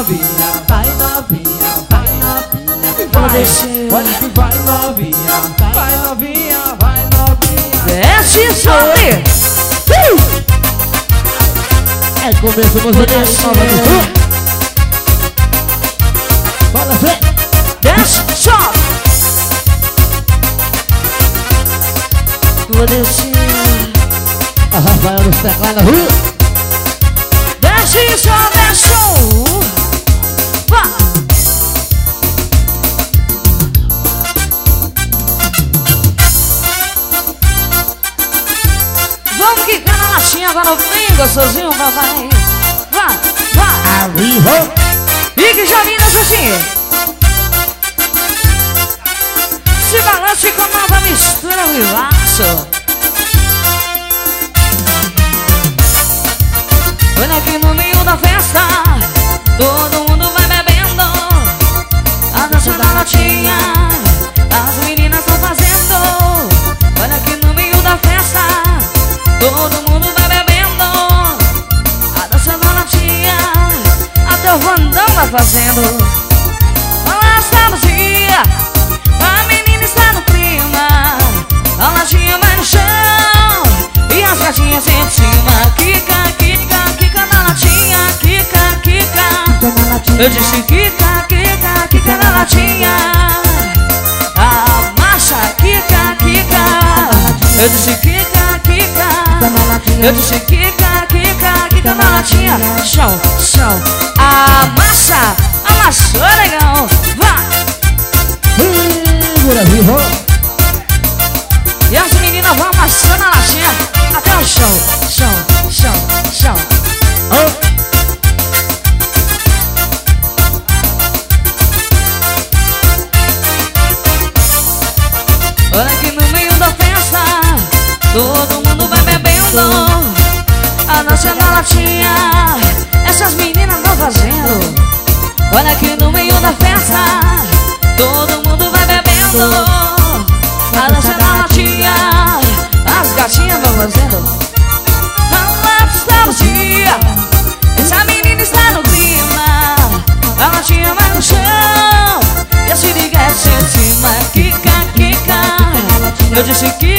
novinha, vai novinha, vai novinha. Olha que vai novinha, vai novinha, vai novinha. Desce, sobe. É começo, você desce, nova do sul. Fala, Zé. Desce, sobe. Vou descer. A Rafael nos teclados na rua. Desce, sobe, show. Vá. Vamos quicar na latinha agora bem gostosinho, papai. Vá, vá. Arriba. E que já vira assim. Se balance com nova mistura, vivaço. Olha aqui no meio da festa, todo mundo vai bebendo. A dança da latinha, as meninas estão fazendo. Olha aqui no meio da festa, todo mundo vai bebendo. A dança da latinha, até o Vandão vai fazendo. Balança a latinha, a menina está no clima. A latinha vai no chão e as gatinhas em cima. Quica, quica, quica na latinha. Quica, quica. Eu disse quica, quica, quica na latinha. A marcha, quica, quica. Eu disse quica, quica. Eu disse quica, quica, quica na latinha. Chão, chão. A massa, amassou legal. Vá. Brasil. E as meninas vão amassando a latinha até o chão, chão, chão, chão. Olha aqui no meio da festa, todo mundo vai bebendo. A dança da latinha, essas meninas vão fazendo. Olha aqui no meio da festa, todo mundo vai bebendo. A dança da latinha, as gatinhas vão fazendo. A nostalgia, essa menina está no clima. A latinha vai no chão e a siriguete em cima. Quica, quica. Eu disse quica.